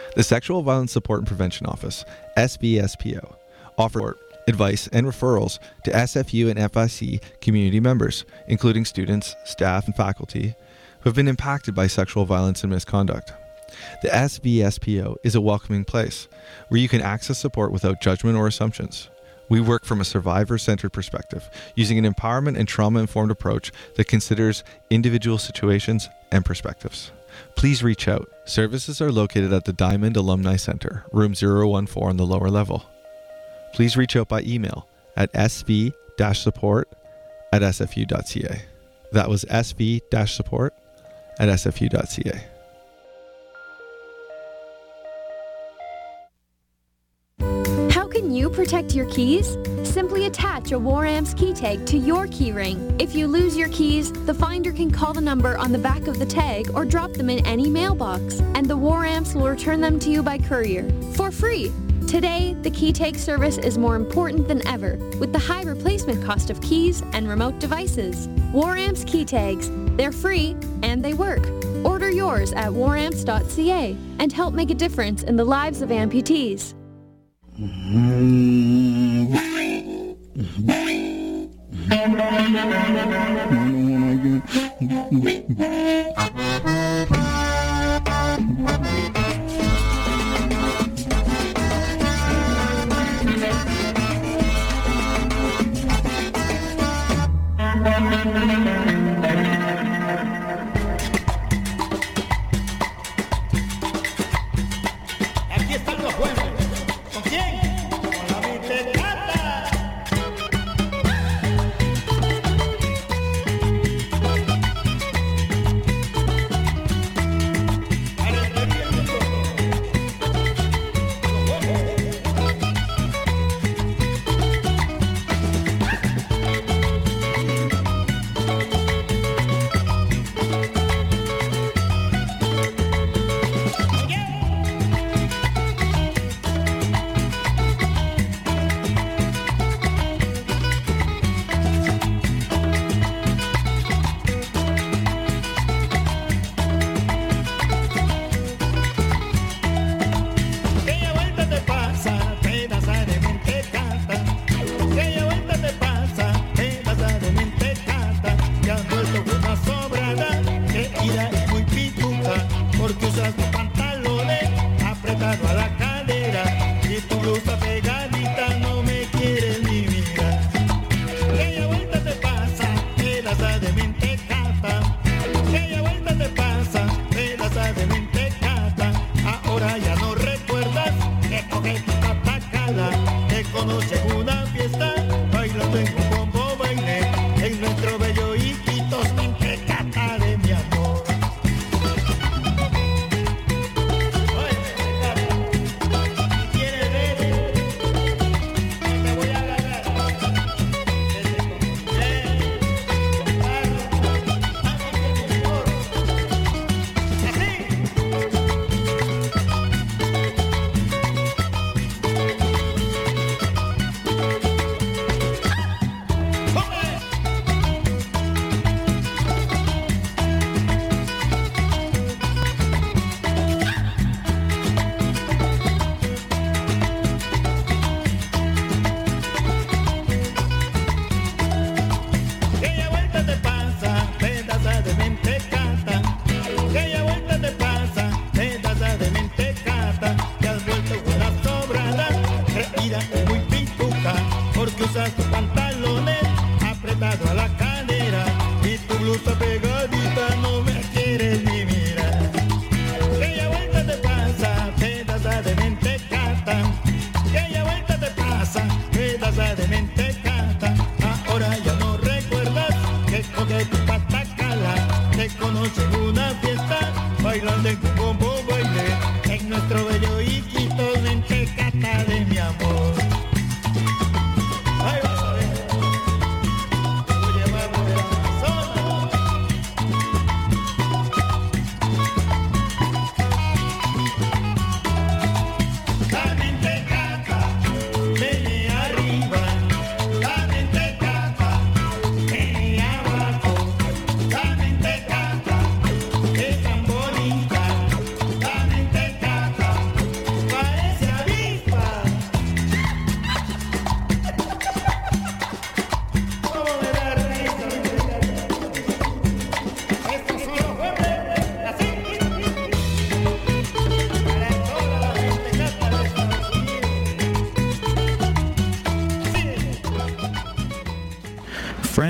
The Sexual Violence Support and Prevention Office, SVSPO, offers advice and referrals to SFU and FIC community members, including students, staff, and faculty who have been impacted by sexual violence and misconduct. The SVSPO is a welcoming place where you can access support without judgment or assumptions. We work from a survivor-centered perspective, using an empowerment and trauma-informed approach that considers individual situations and perspectives. Please reach out. Services are located at the Diamond Alumni Center, room 014 on the lower level. Please reach out by email at sv-support@sfu.ca. That was sv-support@sfu.ca. How can you protect your keys? Simply attach a WARAMPS key tag to your key ring. If you lose your keys, the finder can call the number on the back of the tag or drop them in any mailbox, and the WARAMPS will return them to you by courier for free. Today, the key tag service is more important than ever with the high replacement cost of keys and remote devices. WARAMPS key tags, they're free and they work. Order yours at waramps.ca and help make a difference in the lives of amputees. Aquí están los buenos. ¿Con quién? Con la Vitecata.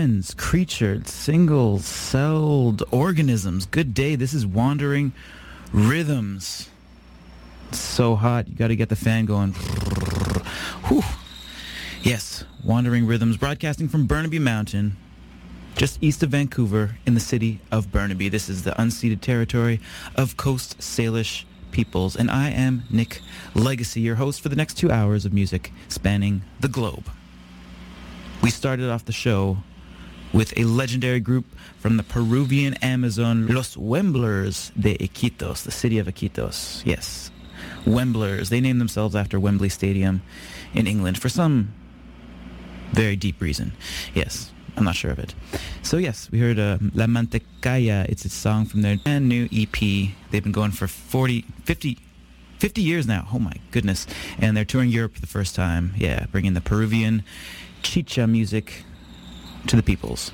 friends, creatures, single-celled organisms. Good day. This is Wandering Rhythms. It's so hot. You got to get the fan going. Whew. Yes, Wandering Rhythms, broadcasting from Burnaby Mountain, just east of Vancouver, in the city of Burnaby. This is the unceded territory of Coast Salish peoples, and I am Nick Legacy, your host for the next 2 hours of music spanning the globe. We started off the show with a legendary group from the Peruvian Amazon, Los Wemblers de Iquitos, the city of Iquitos. Yes, Wemblers. They named themselves after Wembley Stadium in England for some very deep reason. Yes, I'm not sure of it. So yes, we heard La Mantecaya. It's a song from their brand new EP. They've been going for 50 years now. Oh my goodness. And they're touring Europe for the first time. Yeah, bringing the Peruvian chicha music to the peoples.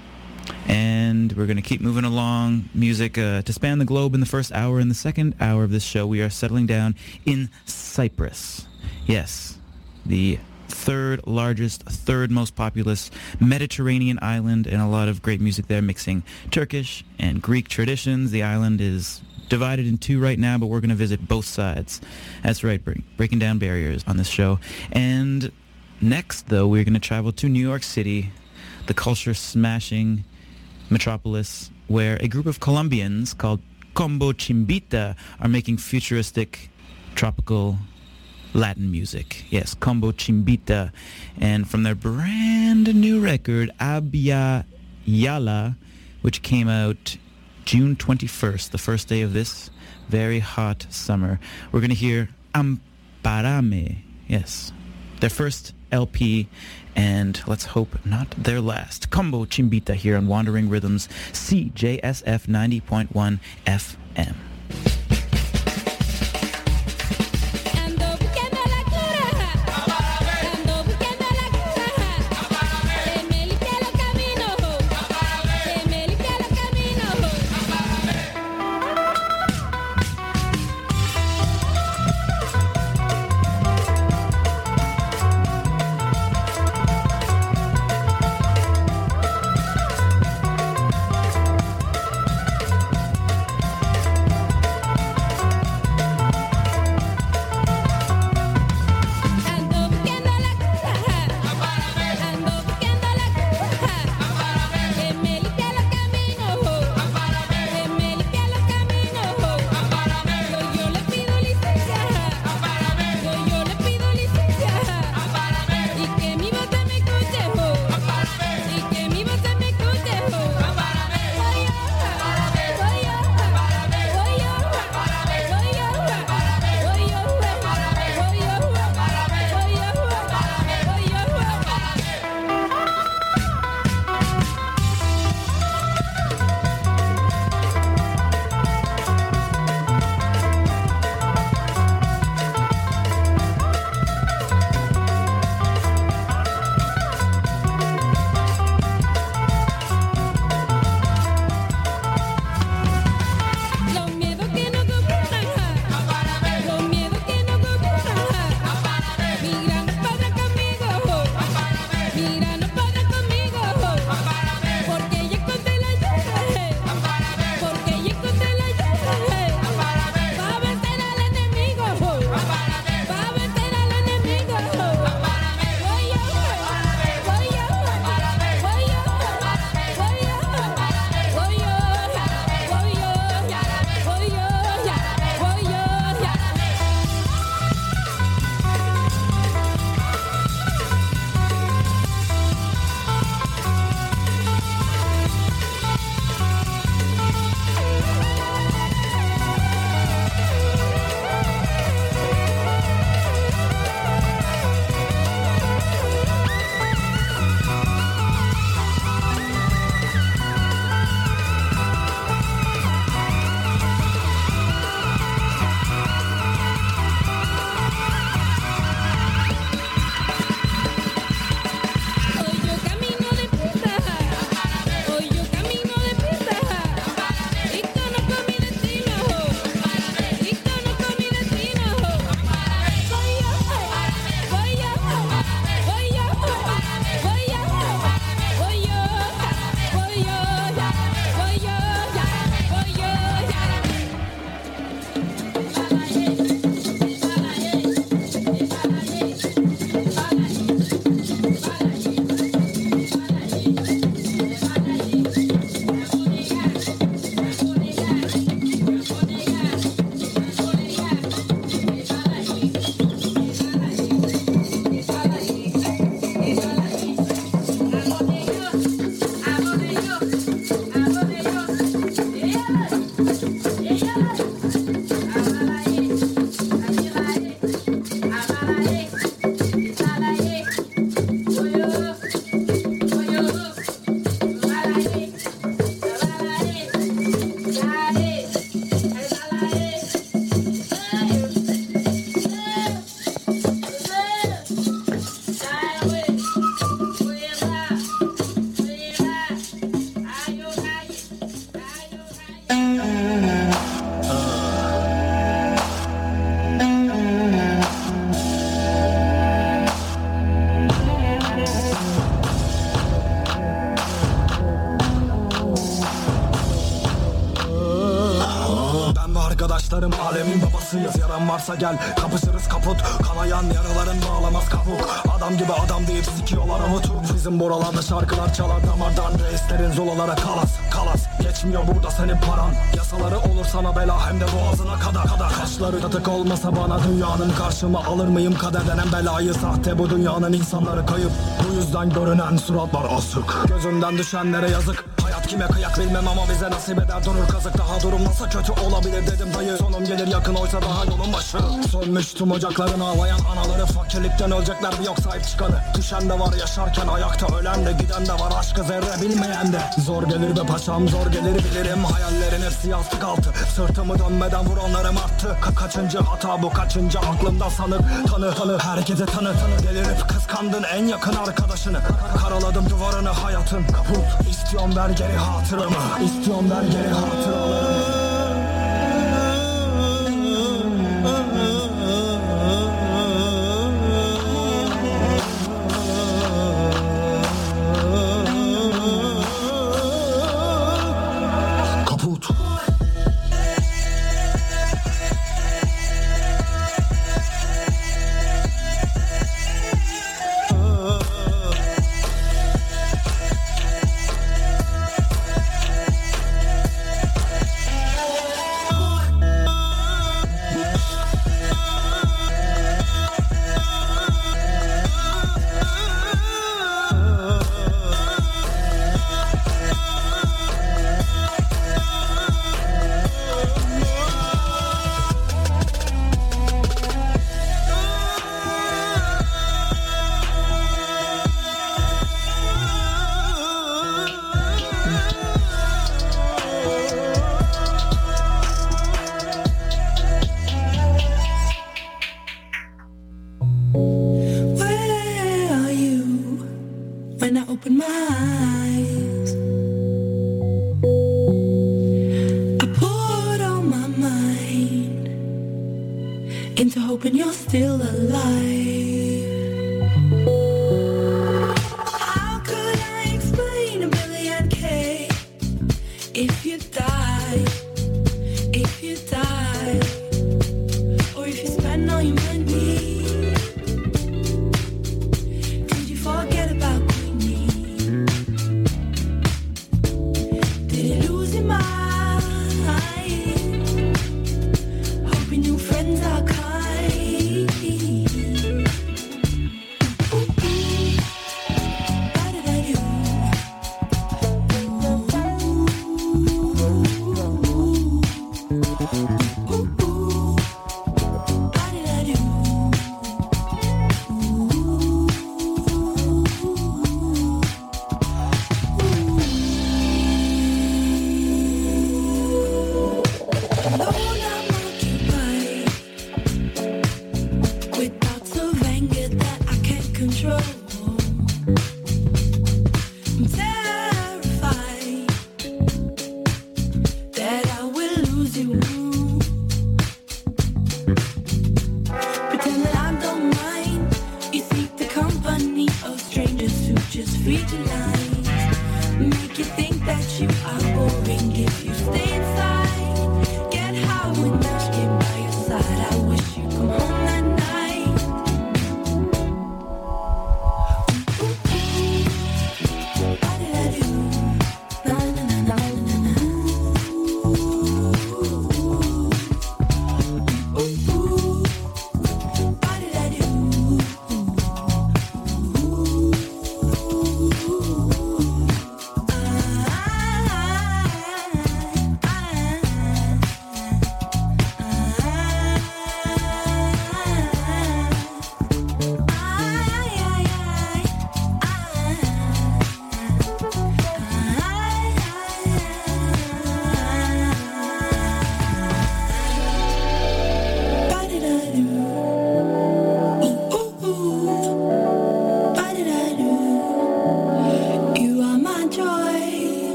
And we're going to keep moving along. Music to span the globe in the first hour. In the second hour of this show, we are settling down in Cyprus. Yes, the third largest, third most populous Mediterranean island, and a lot of great music there, mixing Turkish and Greek traditions. The island is divided in two right now, but we're going to visit both sides. That's right, breaking down barriers on this show. And next, though, we're going to travel to New York City, the culture-smashing metropolis, where a group of Colombians called Combo Chimbita are making futuristic, tropical Latin music. Yes, Combo Chimbita. And from their brand new record, Abya Yala, which came out June 21st, the first day of this very hot summer, we're going to hear Amparame. Yes, their first LP, and let's hope not their last. Combo Chimbita here on Wandering Rhythms, CJSF 90.1 FM. babasıyız. Yaran varsa gel kapışırız kaput. Kanayan yaraların bağlamaz kabuk. Adam gibi adam deyip sikiyorlar avutup. Bizim buralarda şarkılar çalar damardan. Reislerin zolalara kalas kalas. Geçmiyor burada senin paran. Yasaları olur sana bela hem de boğazına kadar. Kaşları tatık olmasa bana dünyanın karşıma alır mıyım kader denen belayı. Sahte bu dünyanın insanları kayıp. Bu yüzden görünen suratlar asık. Gözünden düşenlere yazık. Hayat kime kıyak bilmem ama bize nasip eder durur kazık. Daha durum nasıl kötü olabilir dedim dayı. Sonum gelir yakın oysa daha yolun başı. Sönmüş tüm ocakların ağlayan anaları. Fakirlikten ölecekler bir yok sahip çıkanı. Düşen de var yaşarken ayakta, ölen de giden de var aşkı zerre bilmeyen de. Zor gelir be paşam zor gelir bilirim. Hayallerin hepsi yastık altı. Sırtımı dönmeden vuranlarım arttı. Kaçıncı hata bu, kaçıncı aklımda sanır. Tanı herkese tanı. Delirip kıskandın en yakın arkadaşını. Karaladım duvarını hayatın. Kaput. İstiyorum ver geri hatırımı. İstiyorum ver geri hatıralarımı.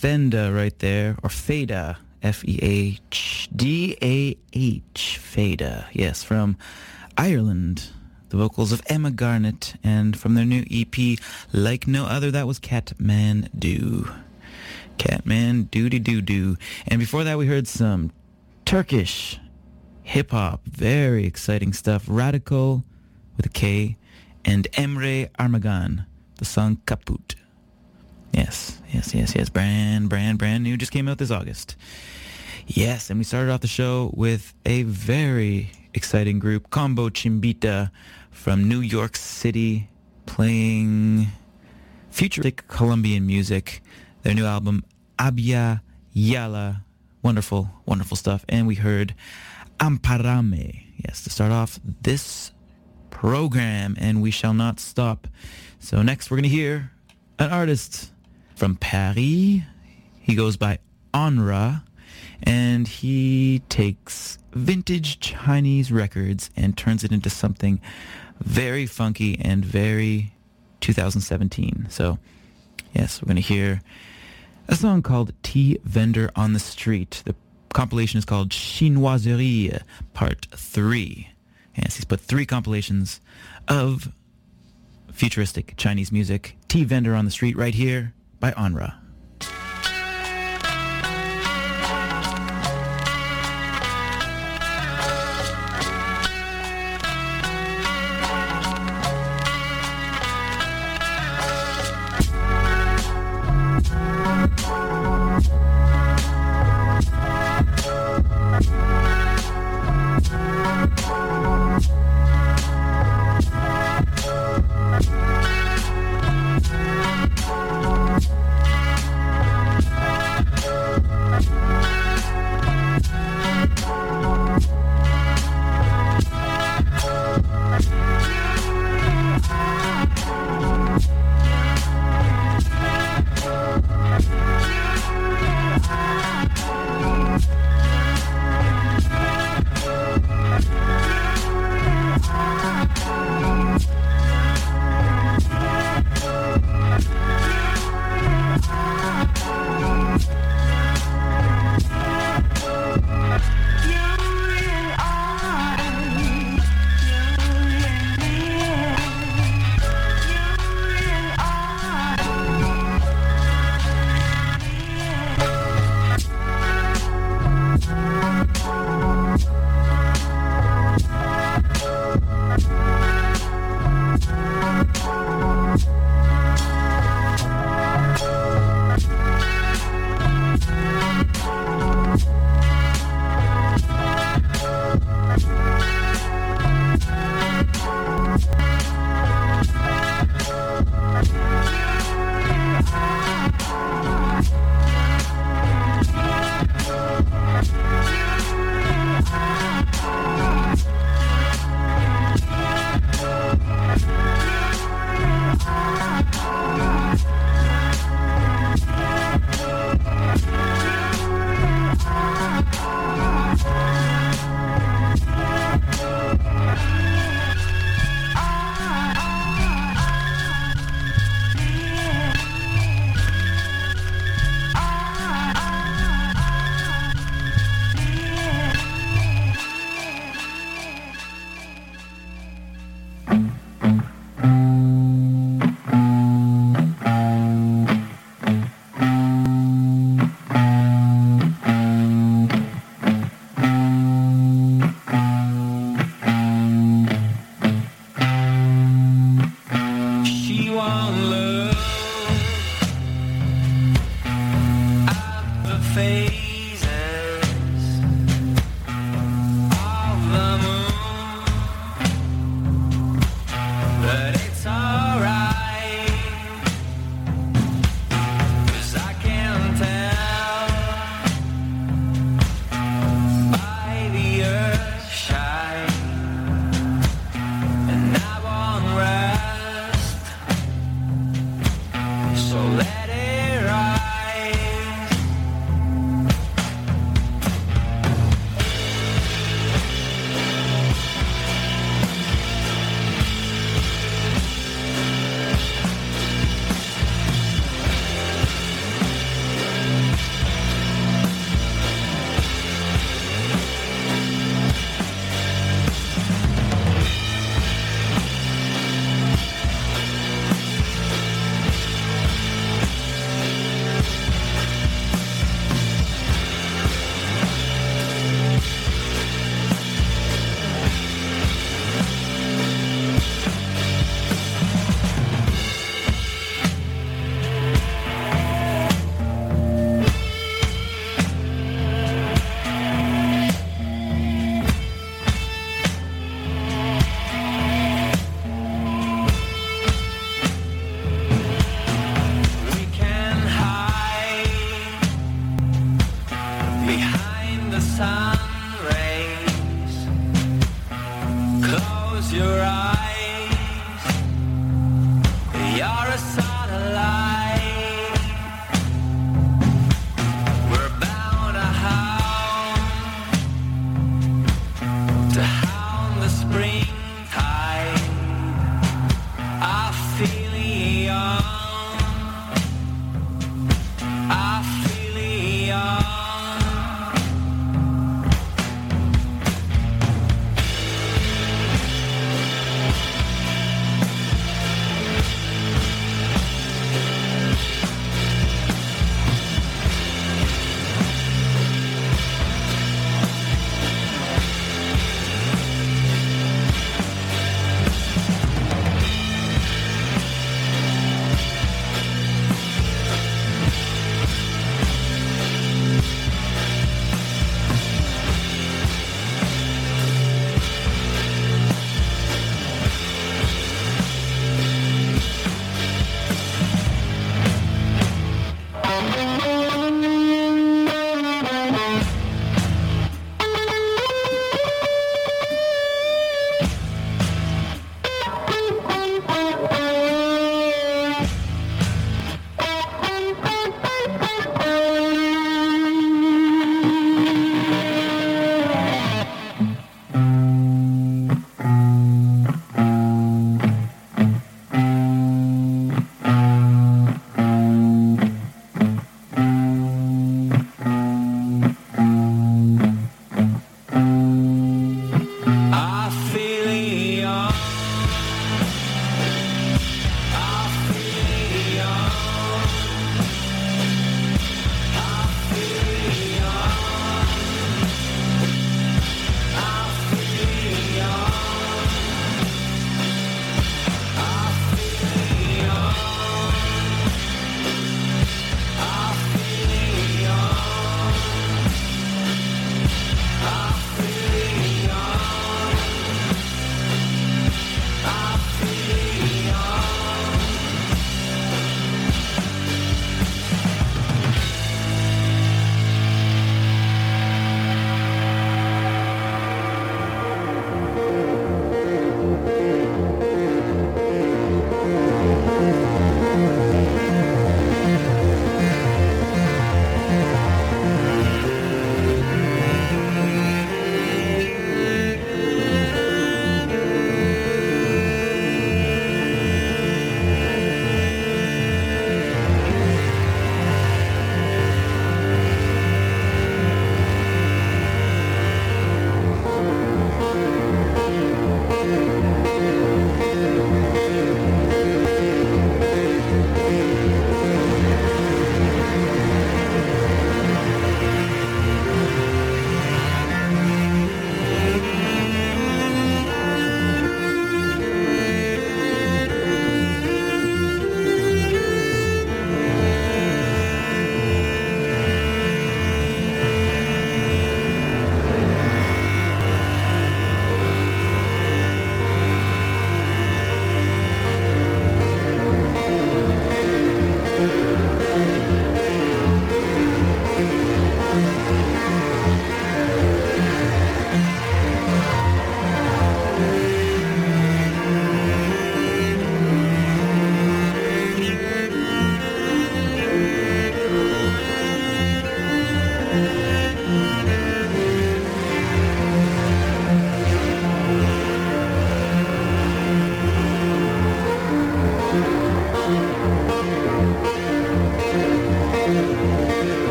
Fenda right there, or Feda, F-E-H-D-A-H, Feda, yes, from Ireland. The vocals of Emma Garnett, and from their new EP, Like No Other, that was Catmandu. Catmandu-dee-doo-doo. And before that, we heard some Turkish hip-hop, very exciting stuff. Radical, with a K, and Emre Armagan, the song Kaput. Yes. Brand new, just came out this August. Yes, and we started off the show with a very exciting group, Combo Chimbita, from New York City, playing futuristic Colombian music. Their new album, Abya Yala. Wonderful, wonderful stuff. And we heard Amparame, yes, to start off this program, and we shall not stop. So next we're going to hear an artist from Paris. He goes by Onra, and he takes vintage Chinese records and turns it into something very funky and very 2017. So yes, we're going to hear a song called Tea Vendor on the Street. The compilation is called Chinoiserie Part 3. Yes, he's put 3 compilations of futuristic Chinese music. Tea Vendor on the Street right here by Onra.